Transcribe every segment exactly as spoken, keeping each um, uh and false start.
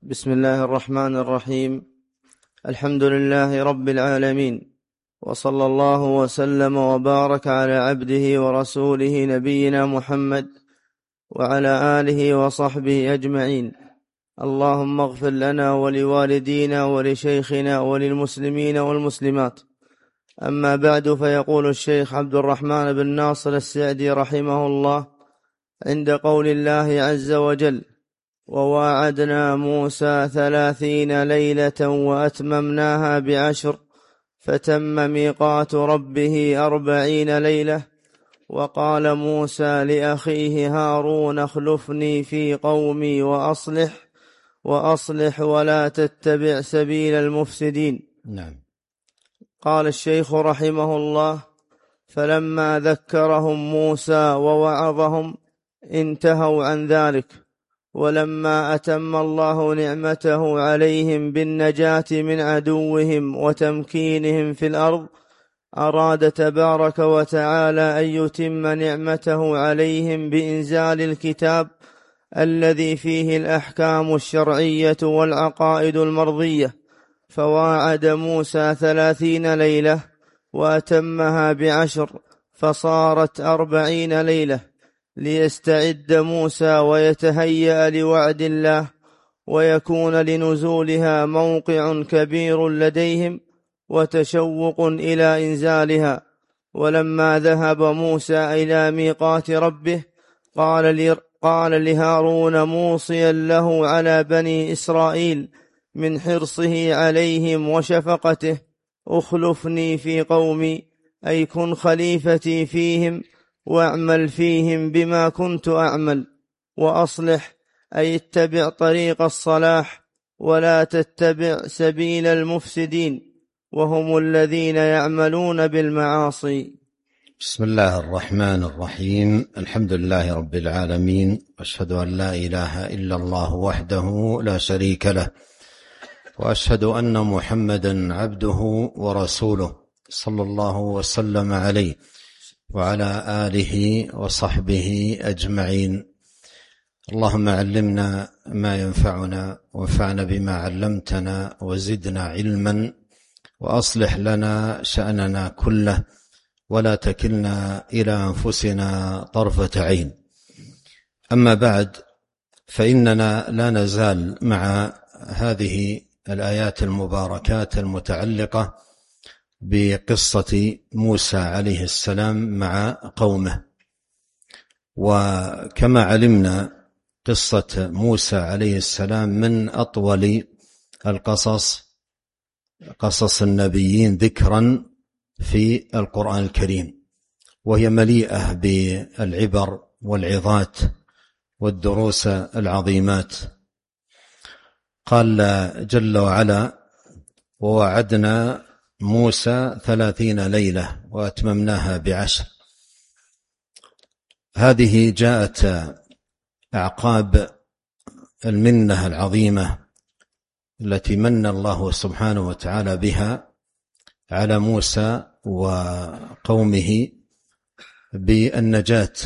بسم الله الرحمن الرحيم. الحمد لله رب العالمين، وصلى الله وسلم وبارك على عبده ورسوله نبينا محمد وعلى آله وصحبه أجمعين. اللهم اغفر لنا ولوالدينا ولشيخنا وللمسلمين والمسلمات. أما بعد، فيقول الشيخ عبد الرحمن بن ناصر السعدي رحمه الله عند قول الله عز وجل: وواعدنا موسى ثلاثين ليلة وأتممناها بعشر فتم ميقات ربه أربعين ليلة. وقال موسى لأخيه هارون: اخلفني في قومي وأصلح وأصلح ولا تتبع سبيل المفسدين. نعم. قال الشيخ رحمه الله: فلما ذكرهم موسى ووعظهم انتهوا عن ذلك، ولما أتم الله نعمته عليهم بالنجاة من عدوهم وتمكينهم في الأرض، أراد تبارك وتعالى أن يتم نعمته عليهم بإنزال الكتاب الذي فيه الأحكام الشرعية والعقائد المرضية. فواعد موسى ثلاثين ليلة وأتمها بعشر فصارت أربعين ليلة، ليستعد موسى ويتهيأ لوعد الله، ويكون لنزولها موقع كبير لديهم وتشوق إلى إنزالها. ولما ذهب موسى إلى ميقات ربه قال قال لهارون موصيا له على بني إسرائيل من حرصه عليهم وشفقته: اخلفني في قومي، أي كن خليفتي فيهم، واعمل فيهم بما كنت أعمل، وأصلح أي اتبع طريق الصلاح، ولا تتبع سبيل المفسدين وهم الذين يعملون بالمعاصي. بسم الله الرحمن الرحيم. الحمد لله رب العالمين، وأشهد أن لا إله إلا الله وحده لا شريك له، وأشهد أن محمدا عبده ورسوله صلى الله وسلم عليه وعلى آله وصحبه أجمعين. اللهم علمنا ما ينفعنا وانفعنا بما علمتنا وزدنا علما، وأصلح لنا شأننا كله، ولا تكلنا إلى أنفسنا طرفة عين. أما بعد، فإننا لا نزال مع هذه الآيات المباركات المتعلقة بقصة موسى عليه السلام مع قومه. وكما علمنا قصة موسى عليه السلام من أطول القصص قصص النبيين ذكرا في القرآن الكريم، وهي مليئة بالعبر والعظات والدروس العظيمات. قال جل وعلا: ووعدنا موسى ثلاثين ليلة وأتممناها بعشر. هذه جاءت أعقاب المنة العظيمة التي من الله سبحانه وتعالى بها على موسى وقومه بالنجاة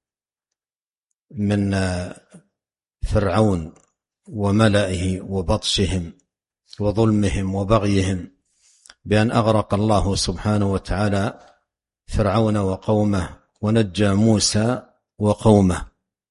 من فرعون وملئه وبطشهم وظلمهم وبغيهم، بأن أغرق الله سبحانه وتعالى فرعون وقومه ونجى موسى وقومه.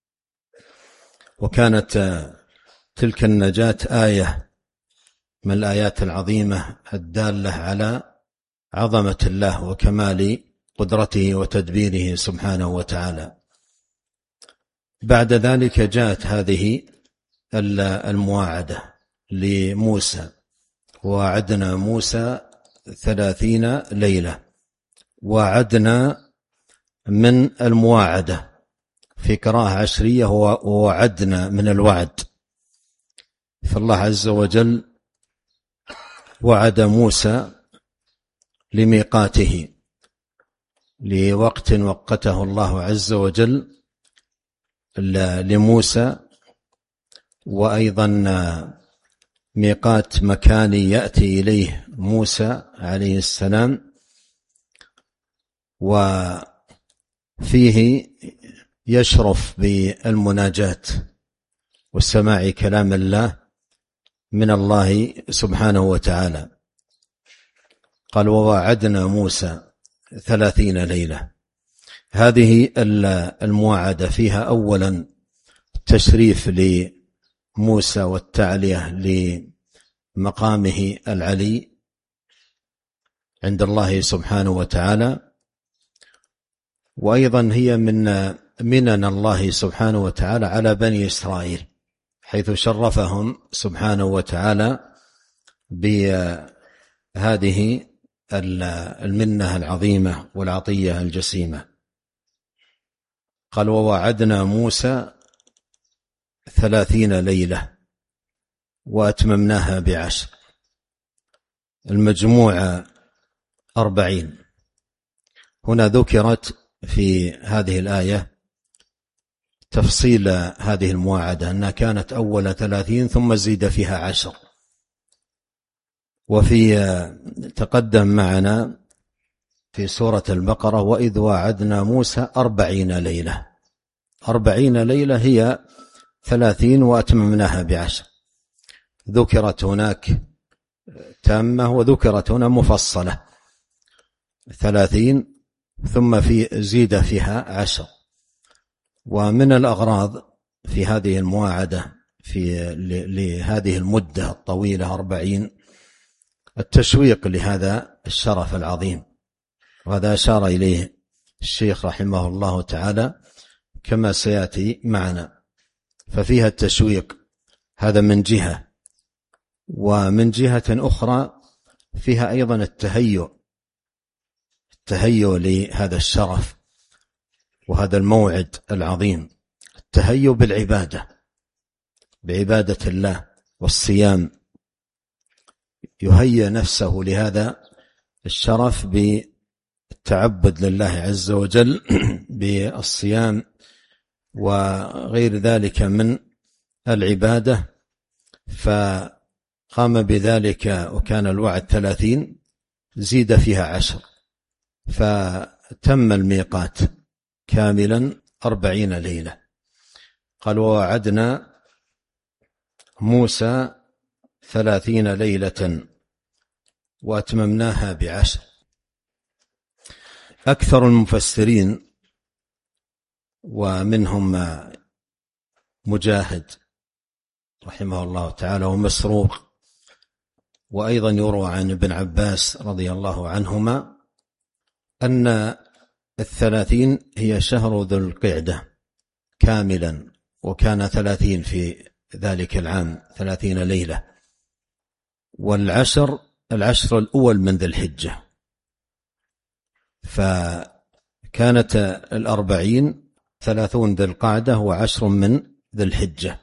وكانت تلك النجاة آية من الآيات العظيمة الدالة على عظمة الله وكمال قدرته وتدبيره سبحانه وتعالى. بعد ذلك جاءت هذه المواعدة لموسى: ووعدنا موسى ثلاثين ليلة. وعدنا من المواعدة، في قراءة عشرية ووعدنا من الوعد. فالله عز وجل وعد موسى لميقاته، لوقت وقته الله عز وجل لموسى، وأيضا ميقات مكاني يأتي إليه موسى عليه السلام، وفيه يشرف بالمناجاة والسماع كلام الله من الله سبحانه وتعالى. قال وواعدنا موسى ثلاثين ليلة. هذه المواعدة فيها أولا تشريف لموسى والتعلية لمقامه العلي عند الله سبحانه وتعالى، وأيضا هي من منن الله سبحانه وتعالى على بني إسرائيل، حيث شرفهم سبحانه وتعالى بهذه المنة العظيمة والعطية الجسيمة. قال ووعدنا موسى ثلاثين ليلة وأتممناها بعشر، المجموعة أربعين. هنا ذكرت في هذه الآية تفصيل هذه المواعدة، أنها كانت أول ثلاثين ثم زيد فيها عشر. وفي تقدم معنا في سورة البقرة وإذ واعدنا موسى أربعين ليلة. أربعين ليلة هي ثلاثين وأتممناها بعشر، ذكرت هناك تامة وذكرت هنا مفصلة، ثلاثين ثم في زيد فيها عشر. ومن الأغراض في هذه المواعدة في لهذه المدة الطويلة أربعين التشويق لهذا الشرف العظيم، وهذا أشار إليه الشيخ رحمه الله تعالى كما سيأتي معنا. ففيها التشويق هذا من جهة، ومن جهة أخرى فيها أيضا التهيؤ التهيؤ لهذا الشرف وهذا الموعد العظيم، التهيؤ بالعبادة بعبادة الله والصيام، يهيئ نفسه لهذا الشرف بالتعبد لله عز وجل بالصيام وغير ذلك من العبادة. فقام بذلك وكان الوعد ثلاثين زيد فيها عشر، فتم الميقات كاملا أربعين ليلة. قال ووعدنا موسى ثلاثين ليلة وأتممناها بعشر. أكثر المفسرين ومنهم مجاهد رحمه الله تعالى ومسروق، وأيضا يروى عن ابن عباس رضي الله عنهما أن الثلاثين هي شهر ذو القعدة كاملا، وكان ثلاثين في ذلك العام ثلاثين ليلة. والعشر العشر الأول من ذي الحجة، فكانت الأربعين ثلاثون ذي القعدة وعشر من ذي الحجة.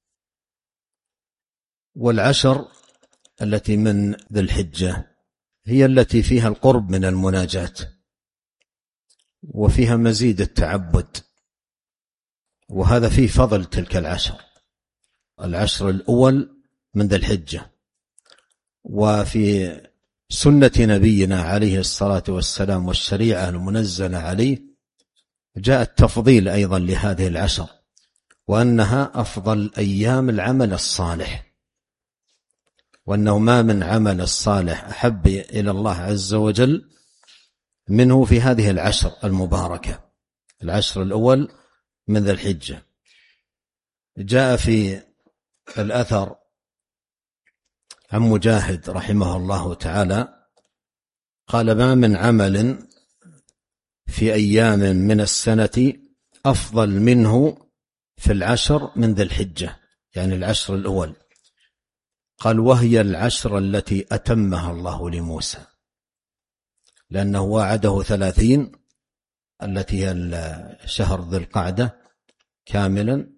والعشر التي من ذي الحجة هي التي فيها القرب من المناجاة وفيها مزيد التعبد، وهذا فيه فضل تلك العشر، العشر الأول من ذي الحجة. وفي سنة نبينا عليه الصلاة والسلام والشريعة المنزلة عليه جاء التفضيل أيضا لهذه العشر، وأنها أفضل أيام العمل الصالح، وأنه ما من عمل الصالح أحب إلى الله عز وجل منه في هذه العشر المباركة، العشر الأول من ذي الحجة. جاء في الأثر عن مجاهد رحمه الله تعالى قال ما من عمل في أيام من السنة أفضل منه في العشر من ذي الحجة، يعني العشر الأول. قال وهي العشر التي أتمها الله لموسى، لأنه وعده ثلاثين التي هي شهر ذي القعدة كاملا،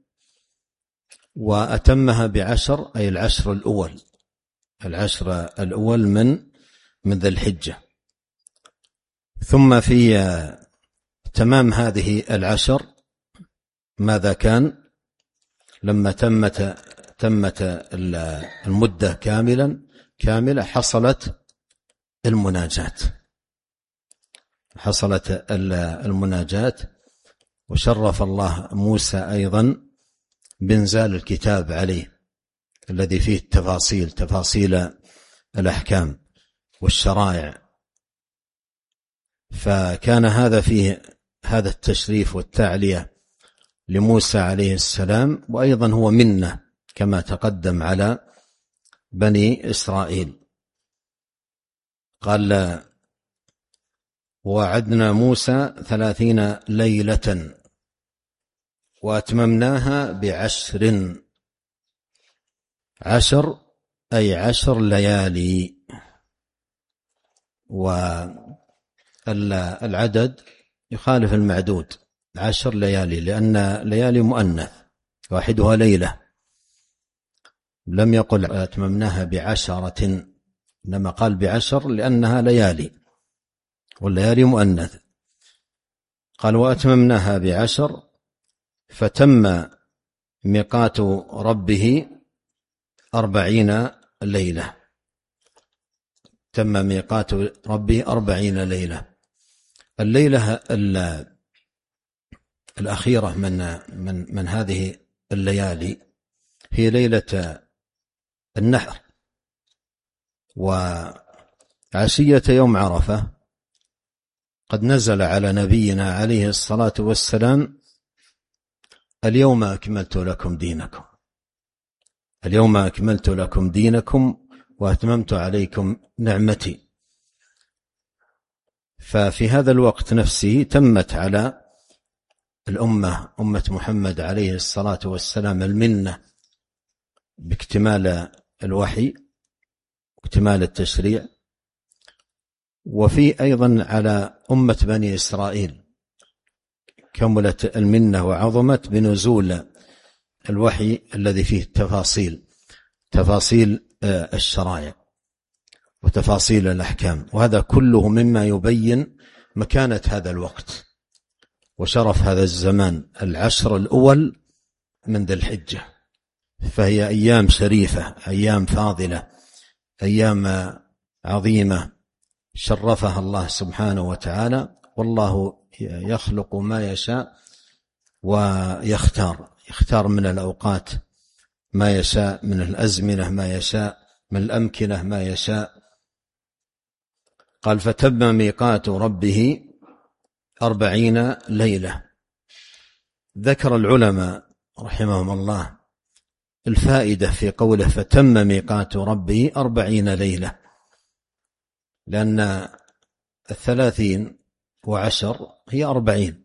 وأتمها بعشر أي العشر الأول، العشر الأول من من ذي الحجة. ثم في تمام هذه العشر ماذا كان؟ لما تمت تمت المدة كاملا كاملة حصلت المناجاة، حصلت المناجاة وشرف الله موسى أيضا بإنزال الكتاب عليه الذي فيه التفاصيل، تفاصيل الأحكام والشرائع. فكان هذا فيه هذا التشريف والتعلية لموسى عليه السلام، وأيضا هو منة كما تقدم على بني إسرائيل. قال وعدنا موسى ثلاثين ليلة وأتممناها بعشر، عشر أي عشر ليالي. والعدد يخالف المعدود، عشر ليالي، لأن ليالي مؤنث واحدها ليلة، لم يقل أتممناها بعشرة، إنما قال بعشر لأنها ليالي، والليالي مؤنث. قال وأتممناها بعشر فتم ميقات ربه أربعين ليلة، تم ميقات ربه أربعين ليلة. الليلة الأخيرة من, من, من هذه الليالي هي ليلة النحر، وعشية يوم عرفة قد نزل على نبينا عليه الصلاة والسلام اليوم أكملت لكم دينكم، اليوم أكملت لكم دينكم وأتممت عليكم نعمتي. ففي هذا الوقت نفسه تمت على الأمة، أمة محمد عليه الصلاة والسلام، المنة باكتمال الوحي واكتمال التشريع. وفي أيضا على أمة بني إسرائيل كملت المنة وعظمت بنزول الوحي الذي فيه التفاصيل، تفاصيل الشرائع وتفاصيل الأحكام. وهذا كله مما يبين مكانة هذا الوقت وشرف هذا الزمان، العشر الأول من ذي الحجة. فهي أيام شريفة، أيام فاضلة، أيام عظيمة شرفها الله سبحانه وتعالى. والله يخلق ما يشاء ويختار، يختار من الأوقات ما يشاء، من الأزمنة ما يشاء، من الأمكنة ما يشاء. قال فتم ميقات ربه أربعين ليلة. ذكر العلماء رحمهم الله الفائدة في قوله فتم ميقات ربه أربعين ليلة، لأن الثلاثين وعشر هي أربعين،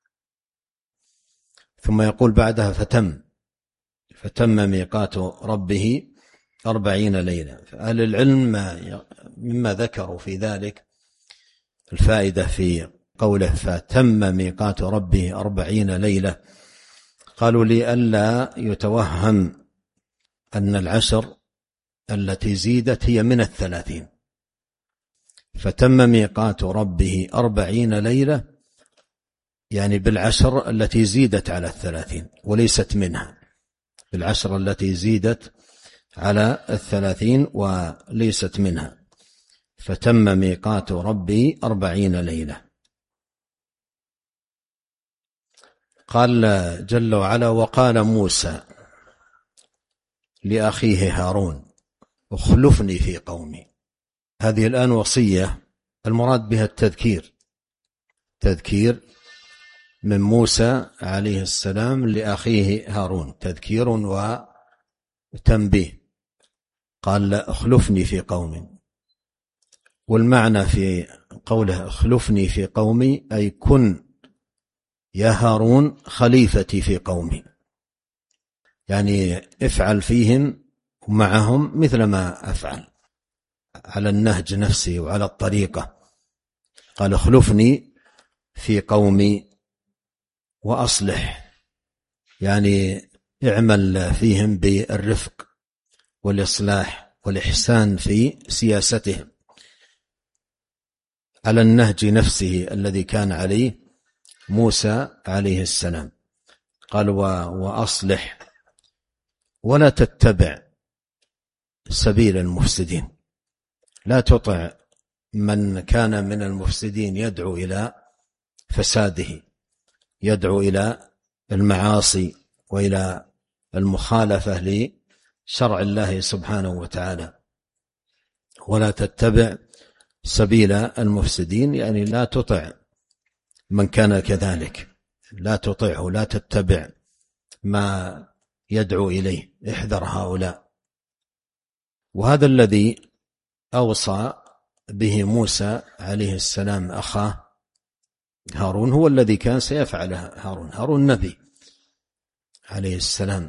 ثم يقول بعدها فتم فتم ميقات ربه أربعين ليلة. فأهل العلم مما ذكروا في ذلك الفائدة في قوله فتم ميقات ربه أربعين ليلة، قالوا لئلا يتوهم أن العشر التي زيدت هي من الثلاثين، فتم ميقات ربه أربعين ليلة يعني بالعشر التي زيدت على الثلاثين وليست منها، بالعشر التي زيدت على الثلاثين وليست منها. فتم ميقات ربي أربعين ليلة. قال جل وعلا وقال موسى لأخيه هارون اخلفني في قومي. هذه الآن وصية المراد بها التذكير، تذكير من موسى عليه السلام لأخيه هارون، تذكير وتنبيه. قال اخلفني في قومي، والمعنى في قوله اخلفني في قومي أي كن يا هارون خليفتي في قومي، يعني افعل فيهم ومعهم مثل ما أفعل على النهج نفسه وعلى الطريقة. قال اخلفني في قومي وأصلح، يعني اعمل فيهم بالرفق والإصلاح والإحسان في سياستهم على النهج نفسه الذي كان عليه موسى عليه السلام. قال وأصلح ولا تتبع سبيل المفسدين، لا تطع من كان من المفسدين يدعو إلى فساده، يدعو إلى المعاصي وإلى المخالفة شرع الله سبحانه وتعالى. ولا تتبع سبيل المفسدين، يعني لا تطع من كان كذلك، لا تطعه، لا تتبع ما يدعو إليه، احذر هؤلاء. وهذا الذي أوصى به موسى عليه السلام أخاه هارون هو الذي كان سيفعله هارون. هارون نبي عليه السلام،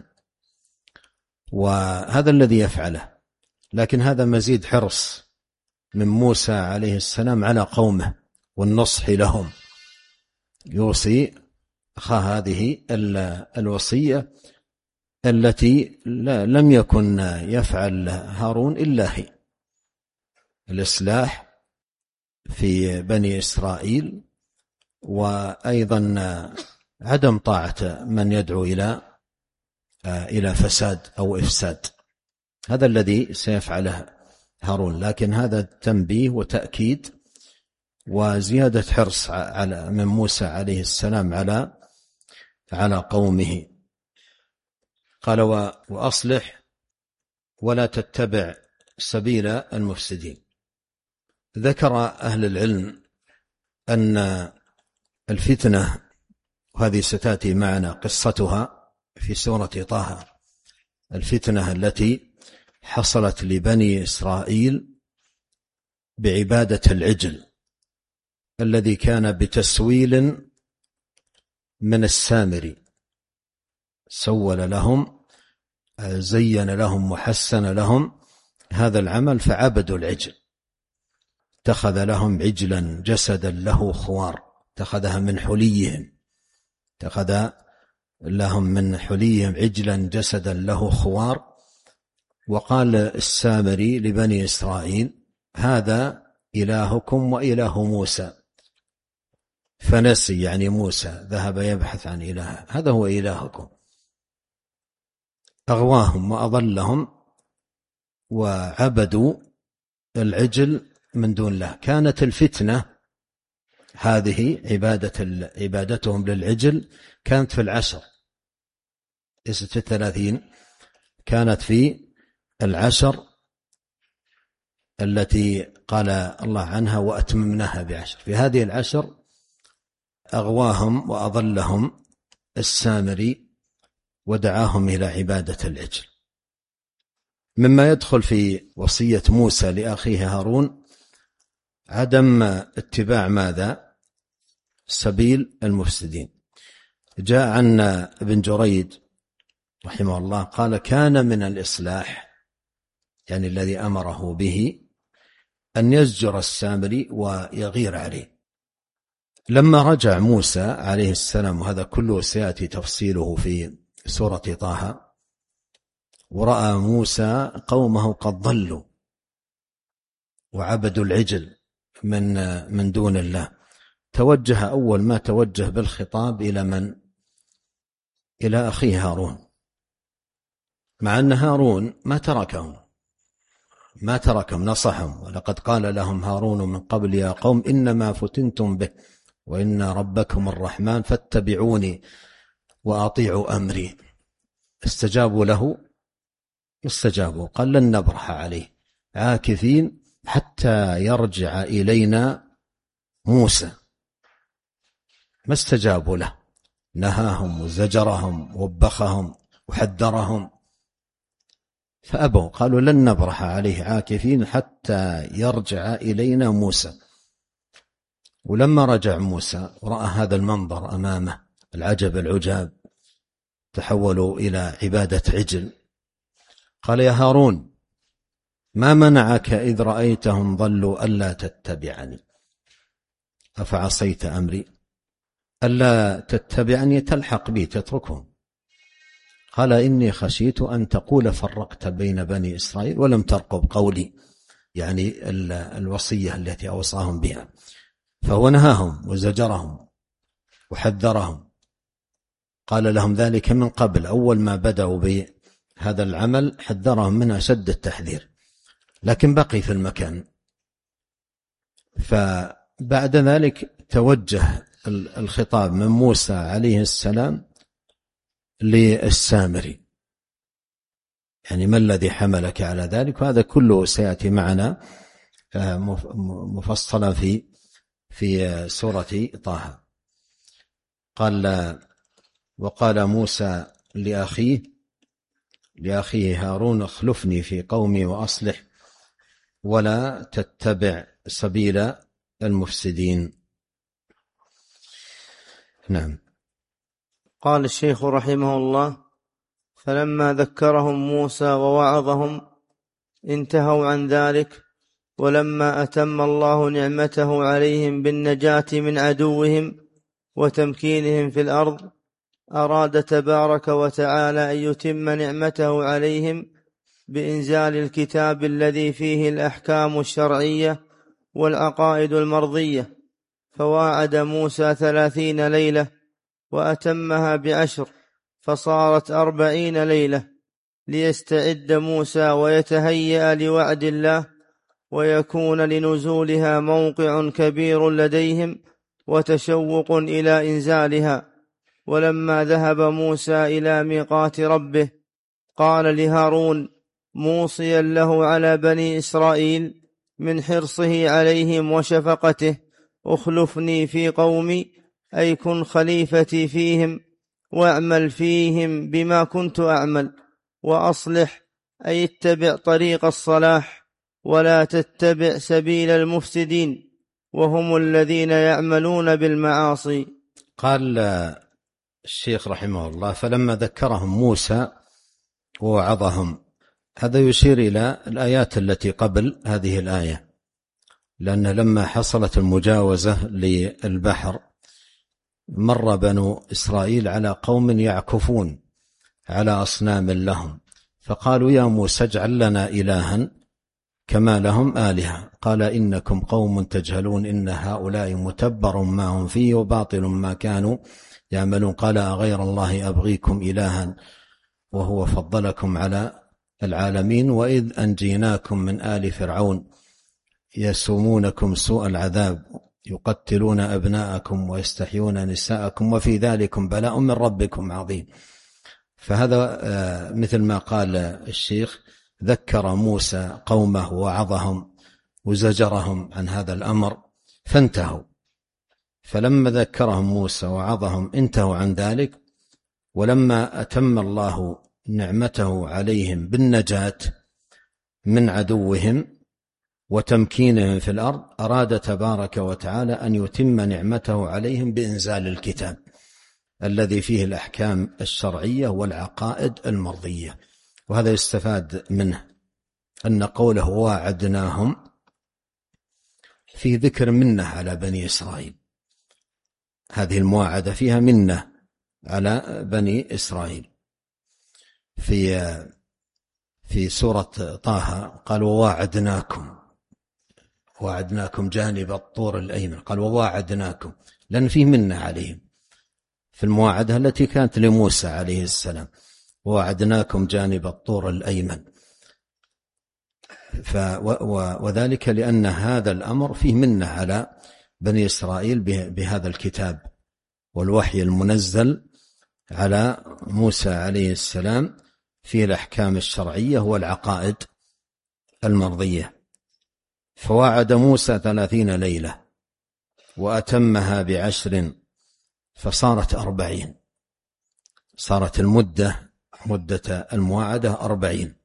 وهذا الذي يفعله. لكن هذا مزيد حرص من موسى عليه السلام على قومه والنصح لهم، يوصي أخاه هذه الوصية التي لم يكن يفعل هارون إلا هي، الإصلاح في بني إسرائيل، وأيضا عدم طاعة من يدعو إلى إلى فساد أو إفساد. هذا الذي سيفعله هارون. لكن هذا تنبيه وتأكيد وزيادة حرص على من موسى عليه السلام على على قومه. قال: وأصلح ولا تتبع سبيل المفسدين. ذكر أهل العلم أن الفتنة، وهذه ستأتي معنا قصتها في سورة طه، الفتنة التي حصلت لبني إسرائيل بعبادة العجل الذي كان بتسويل من السامري، سول لهم، زين لهم وحسن لهم هذا العمل فعبدوا العجل. اتخذ لهم عجلا جسدا له خوار، اتخذها من حليهم، اتخذ لهم من حليهم عجلا جسدا له خوار. وقال السامري لبني إسرائيل: هذا إلهكم وإله موسى، فنسي، يعني موسى ذهب يبحث عن إله، هذا هو إلهكم. أغواهم وأضلهم وعبدوا العجل من دون الله. كانت الفتنة هذه عبادة عبادتهم للعجل كانت في العشر، ليست الثلاثين، كانت في العشر التي قال الله عنها: وأتممناها بعشر. في هذه العشر أغواهم وأضلهم السامري ودعاهم إلى عبادة العجل. مما يدخل في وصية موسى لأخيه هارون عدم اتباع ماذا؟ سبيل المفسدين. جاء عن ابن جريد رحمه الله قال: كان من الإصلاح، يعني الذي أمره به، أن يزجر السامري ويغير عليه. لما رجع موسى عليه السلام، وهذا كله سيأتي تفصيله في سورة طه، ورأى موسى قومه قد ضلوا وعبدوا العجل من من دون الله، توجه أول ما توجه بالخطاب إلى من؟ إلى أخيه هارون، مع أن هارون ما تركهم ما تركهم نصحهم. ولقد قال لهم هارون من قبل: يا قوم إنما فتنتم به وإن ربكم الرحمن فاتبعوني وأطيعوا أمري. استجابوا له، استجابوا، قال: لن نبرح عليه عاكفين حتى يرجع إلينا موسى. ما استجابوا له، نهاهم وزجرهم ووبخهم وحذرهم فأبوا، قالوا: لن نبرح عليه عاكفين حتى يرجع إلينا موسى. ولما رجع موسى ورأى هذا المنظر أمامه، العجب العجاب، تحولوا إلى عبادة عجل، قال: يا هارون ما منعك إذ رأيتهم ضلوا ألا تتبعني أفعصيت أمري؟ ألا تتبعني تلحق بي تتركهم. قال: إني خشيت أن تقول فرقت بين بني إسرائيل ولم ترقب قولي، يعني الوصية التي أوصاهم بها. فهو نهاهم وزجرهم وحذرهم، قال لهم ذلك من قبل، أول ما بدأوا بهذا العمل حذرهم من أشد التحذير، لكن بقي في المكان. فبعد ذلك توجه الخطاب من موسى عليه السلام للسامري، يعني ما الذي حملك على ذلك؟ وهذا كله سيأتي معنا مفصلا في في سورة طه. قال وقال موسى لأخيه لأخيه هارون اخلفني في قومي وأصلح ولا تتبع سبيل المفسدين. نعم. قال الشيخ رحمه الله: فلما ذكرهم موسى ووعظهم انتهوا عن ذلك، ولما أتم الله نعمته عليهم بالنجاة من عدوهم وتمكينهم في الأرض، أراد تبارك وتعالى أن يتم نعمته عليهم بإنزال الكتاب الذي فيه الأحكام الشرعية والعقائد المرضية، فواعد موسى ثلاثين ليلة وأتمها بعشر، فصارت أربعين ليلة، ليستعد موسى ويتهيأ لوعد الله، ويكون لنزولها موقع كبير لديهم وتشوق إلى إنزالها. ولما ذهب موسى إلى ميقات ربه قال لهارون موصيا له على بني إسرائيل من حرصه عليهم وشفقته: اخلفني في قومي، أي كن خليفتي فيهم، واعمل فيهم بما كنت أعمل، وأصلح، أي اتبع طريق الصلاح، ولا تتبع سبيل المفسدين وهم الذين يعملون بالمعاصي. قال الشيخ رحمه الله: فلما ذكرهم موسى ووعظهم، هذا يشير إلى الآيات التي قبل هذه الآية، لأن لما حصلت المجاوزة للبحر مر بنو إسرائيل على قوم يعكفون على أصنام لهم، فقالوا يا موسى اجعل لنا إلها كما لهم آلهة. قال إنكم قوم تجهلون، إن هؤلاء متبر ما هم فيه وباطل ما كانوا يعملون. قال أغير الله أبغيكم إلها وهو فضلكم على العالمين، وإذ أنجيناكم من آل فرعون يسومونكم سوء العذاب يقتلون أبناءكم ويستحيون نساءكم وفي ذلكم بلاء من ربكم عظيم. فهذا مثل ما قال الشيخ: ذكر موسى قومه ووعظهم وزجرهم عن هذا الأمر فانتهوا. فلما ذكرهم موسى ووعظهم انتهوا عن ذلك، ولما أتم الله نعمته عليهم بالنجاة من عدوهم وتمكينهم في الأرض، أراد تبارك وتعالى أن يتم نعمته عليهم بإنزال الكتاب الذي فيه الأحكام الشرعية والعقائد المرضية. وهذا يستفاد منه أن قوله واعدناهم في ذكر منة على بني إسرائيل، هذه المواعدة فيها منة على بني إسرائيل. في في سورة طه قال وواعدناكم، واعدناكم جانب الطور الأيمن، قال وواعدناكم، لأن فيه منة عليهم في المواعدة التي كانت لموسى عليه السلام: وواعدناكم جانب الطور الأيمن. ف وذلك لأن هذا الأمر فيه منة على بني إسرائيل بهذا الكتاب والوحي المنزل على موسى عليه السلام فيه الأحكام الشرعية والعقائد المرضية. فواعد موسى ثلاثين ليلة وأتمها بعشر فصارت أربعين، صارت المدة مدة المواعدة أربعين.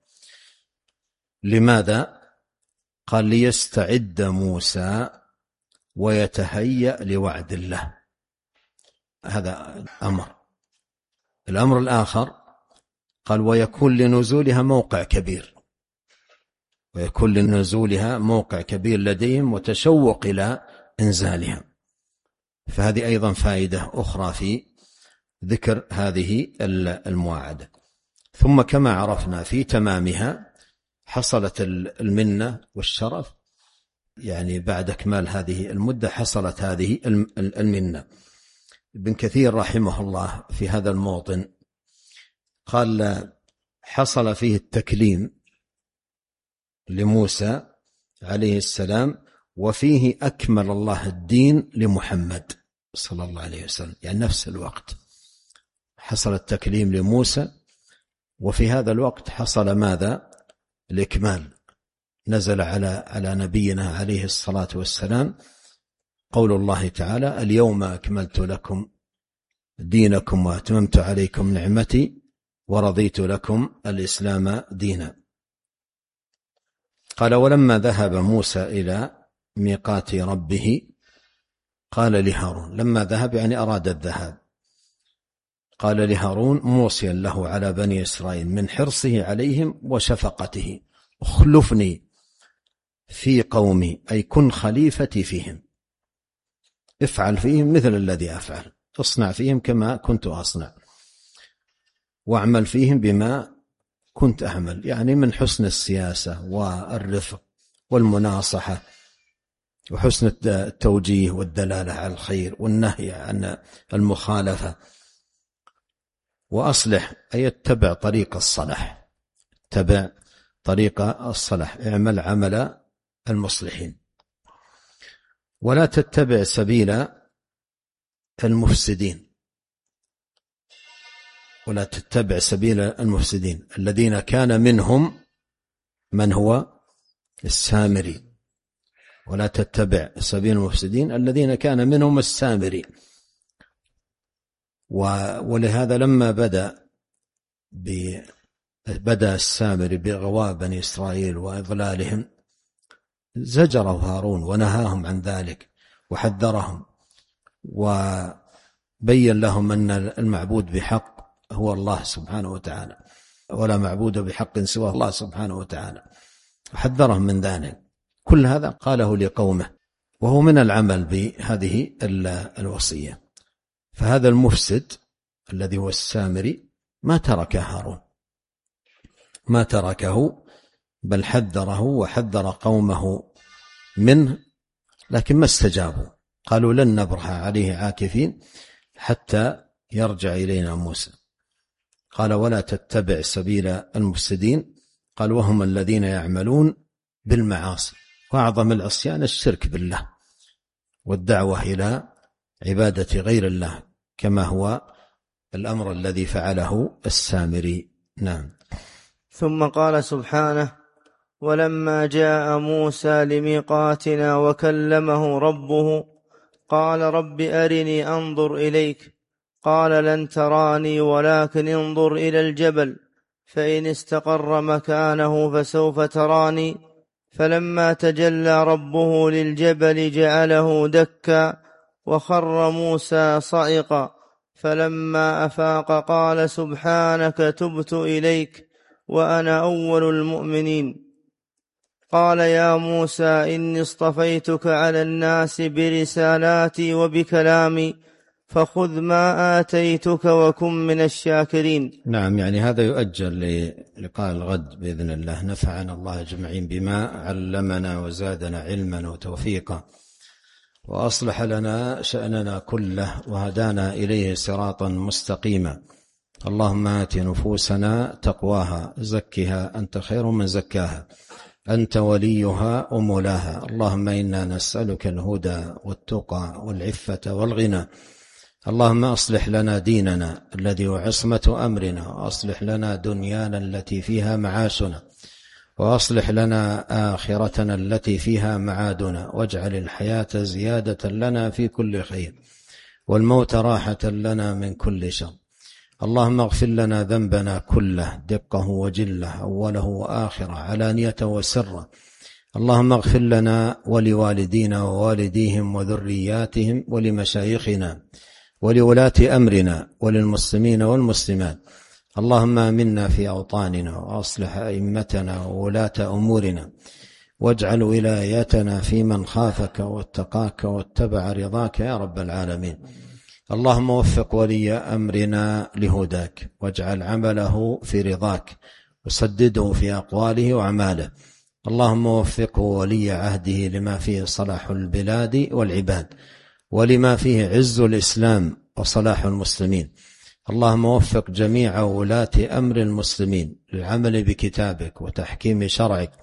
لماذا؟ قال ليستعد موسى ويتهيأ لوعد الله، هذا أمر. الأمر الآخر قال ويكون لنزولها موقع كبير، ويكون لنزولها موقع كبير لديهم وتشوق إلى إنزالها. فهذه أيضا فائدة أخرى في ذكر هذه المواعدة. ثم كما عرفنا في تمامها حصلت المنة والشرف، يعني بعد إكمال هذه المدة حصلت هذه المنة. ابن كثير رحمه الله في هذا الموطن قال حصل فيه التكليم لموسى عليه السلام، وفيه أكمل الله الدين لمحمد صلى الله عليه وسلم، يعني نفس الوقت حصل التكليم لموسى وفي هذا الوقت حصل ماذا؟ الإكمال، نزل على على نبينا عليه الصلاة والسلام قول الله تعالى: اليوم أكملت لكم دينكم وأتممت عليكم نعمتي ورضيت لكم الإسلام دينا. قال: ولما ذهب موسى إلى ميقات ربه قال لهارون، لما ذهب يعني أراد الذهاب، قال لهارون موصيا له على بني إسرائيل من حرصه عليهم وشفقته: اخلفني في قومي، أي كن خليفتي فيهم، افعل فيهم مثل الذي أفعل، اصنع فيهم كما كنت أصنع، واعمل فيهم بما كنت أعمل، يعني من حسن السياسة والرفق والمناصحة وحسن التوجيه والدلالة على الخير والنهي عن المخالفة. وأصلح أي اتبع طريق الصلاح، اتبع طريق الصلاح، اعمل عمل المصلحين، ولا تتبع سبيل المفسدين، ولا تتبع سبيل المفسدين الذين كان منهم من هو السامري، ولا تتبع سبيل المفسدين الذين كان منهم السامري. ولهذا لما بدأ بدأ السامري بإغواء بني إسرائيل وإضلالهم زجره هارون ونهاهم عن ذلك وحذرهم وبين لهم أن المعبود بحق هو الله سبحانه وتعالى، ولا معبود بحق سوى الله سبحانه وتعالى، وحذرهم من ذلك. كل هذا قاله لقومه، وهو من العمل بهذه الوصية. فهذا المفسد الذي هو السامري ما ترك هارون، ما تركه، بل حذره وحذر قومه منه، لكن ما استجابوا، قالوا لن نبرح عليه عاكفين حتى يرجع إلينا موسى. قال: ولا تتبع سبيل المفسدين، قال: وهم الذين يعملون بالمعاصي، وأعظم العصيان الشرك بالله والدعوة إلى عبادة غير الله، كما هو الأمر الذي فعله السامري. نعم. ثم قال سبحانه: ولما جاء موسى لميقاتنا وكلمه ربه قال رب أرني أنظر إليك، قال لن تراني ولكن انظر إلى الجبل فإن استقر مكانه فسوف تراني. فلما تجلى ربه للجبل جعله دكا وخر موسى صعقا، فلما أفاق قال سبحانك تبت إليك وأنا أول المؤمنين. قال: يا موسى إني اصطفيتك على الناس برسالاتي وبكلامي فخذ ما آتيتك وكن من الشاكرين. نعم، يعني هذا يؤجل للقاء الغد بإذن الله. نفعنا الله أجمعين بما علمنا وزادنا علما وتوفيقا، وأصلح لنا شأننا كله وهدانا إليه صراطا مستقيما. اللهم آت نفوسنا تقواها زكها أنت خير من زكاها أنت وليها ومولاها. اللهم إنا نسألك الهدى والتقى والعفة والغنى. اللهم أصلح لنا ديننا الذي هو عصمة أمرنا، وأصلح لنا دنيانا التي فيها معاشنا، وأصلح لنا آخرتنا التي فيها معادنا، واجعل الحياة زيادة لنا في كل خير والموت راحة لنا من كل شر. اللهم اغفر لنا ذنبنا كله دقه وجله أوله وآخره علانية وسره. اللهم اغفر لنا ولوالدينا ووالديهم وذرياتهم ولمشايخنا ولولاة أمرنا وللمسلمين والمسلمات. اللهم آمنا في أوطاننا وأصلح أئمتنا وولاة أمورنا، واجعل ولايتنا في من خافك واتقاك واتبع رضاك يا رب العالمين. اللهم وفق ولي أمرنا لهداك، واجعل عمله في رضاك، وسدده في أقواله وأعماله. اللهم وفقه ولي عهده لما فيه صلاح البلاد والعباد، ولما فيه عز الإسلام وصلاح المسلمين. اللهم وفق جميع ولاة أمر المسلمين للعمل بكتابك وتحكيم شرعك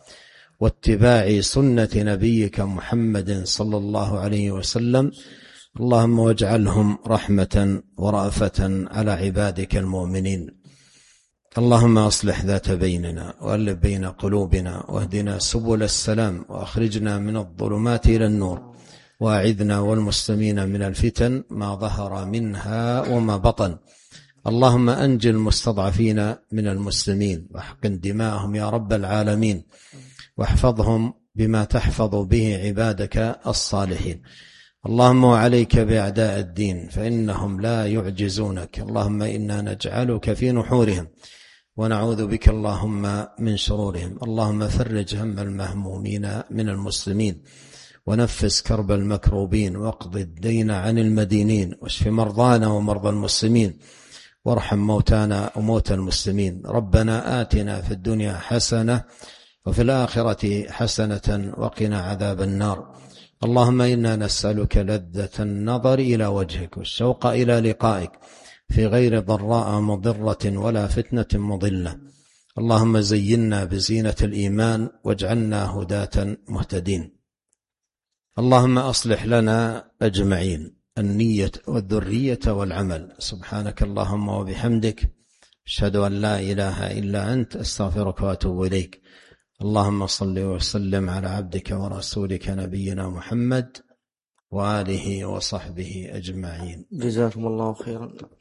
واتباع سنة نبيك محمد صلى الله عليه وسلم. اللهم واجعلهم رحمة ورأفة على عبادك المؤمنين. اللهم أصلح ذات بيننا وألف بين قلوبنا واهدنا سبل السلام وأخرجنا من الظلمات إلى النور وأعذنا والمسلمين من الفتن ما ظهر منها وما بطن. اللهم أنج المستضعفين من المسلمين واحقن دماءهم يا رب العالمين واحفظهم بما تحفظ به عبادك الصالحين. اللهم وعليك بأعداء الدين فإنهم لا يعجزونك. اللهم إنا نجعلك في نحورهم ونعوذ بك اللهم من شرورهم. اللهم فرج هم المهمومين من المسلمين ونفس كرب المكروبين واقض الدين عن المدينين واشف مرضانا ومرضى المسلمين وارحم موتانا وموتى المسلمين. ربنا آتنا في الدنيا حسنة وفي الآخرة حسنة وقنا عذاب النار. اللهم إنا نسألك لذة النظر إلى وجهك والشوق إلى لقائك في غير ضراء مضرة ولا فتنة مضلة. اللهم زينا بزينة الإيمان واجعلنا هداة مهتدين. اللهم أصلح لنا أجمعين النية والذرية والعمل. سبحانك اللهم وبحمدك أشهد أن لا إله إلا أنت أستغفرك وأتوب إليك. اللهم صل وسلم على عبدك ورسولك نبينا محمد وآله وصحبه أجمعين. جزاكم الله خيرا.